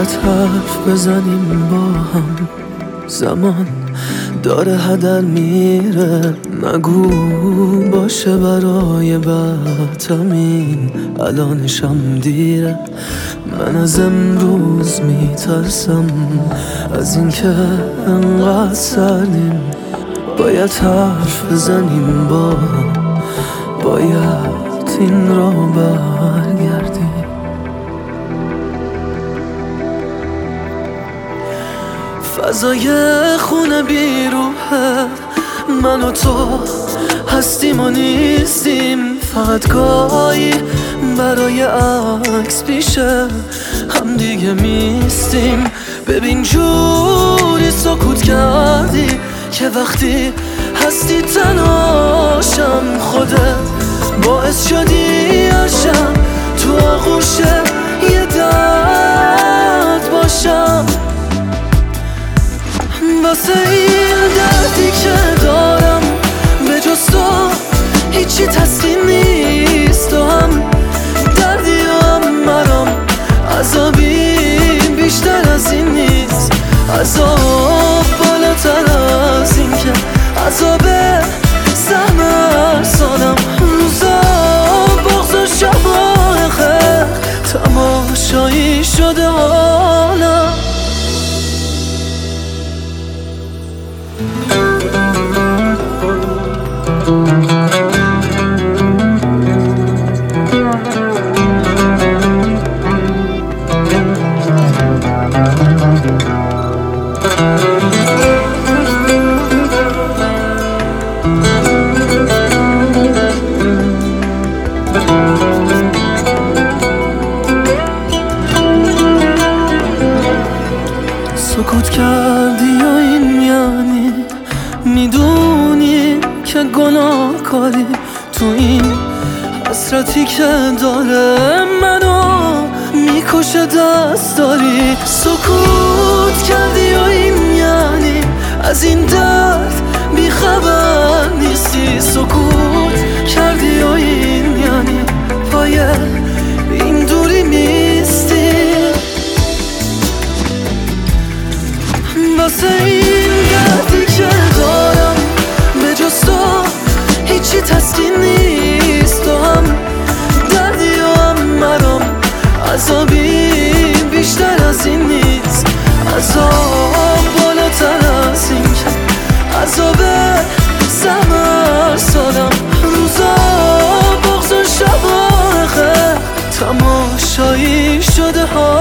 باید حرف بزنیم با هم. زمان داره هدر میره، نگو باشه برای بعد. همین الانشم دیره، من از امروز میترسم از اینکه انقدر سردیم. باید حرف بزنیم با هم، باید این را برگردیم. فضای خونه بیروحه، من و تو هستیم و نیستیم. فقط گاهی برای عکس پیشه هم دیگه میستیم. ببین جوری سکوت کردی که وقتی هستی تنهاشم. خودت باعث شدی عشقم تو آغوش یه درد باشم. واسه این دردی که دارم به جز تو هیچی تسکین نیست. تو هم دردی هم مرام، عذابی بیشتر از این نیست. عذاب بالاتر از این که عذاب سهم هر سالم. روزا بغض و شبای خیر تماشایی شده حالم. سکوت کردی یا این یعنی میدونی که گناه کاری تو این حسرتی که داره منو میکشه دست داری. سکوت کردی یا این یعنی از این درد بیخبر نیستی. سکوت کردی یا این یعنی پای این دوری میستی. واسه این دردی که دارم به جز تو هیچی تسکین نیست. تو هم دردی هم مرام، عذابی بیشتر از این نیست. عذاب بالاتر از این که عذاب سهم هر سالم. روزا بغض و شبای خیر تماشایی شده ها.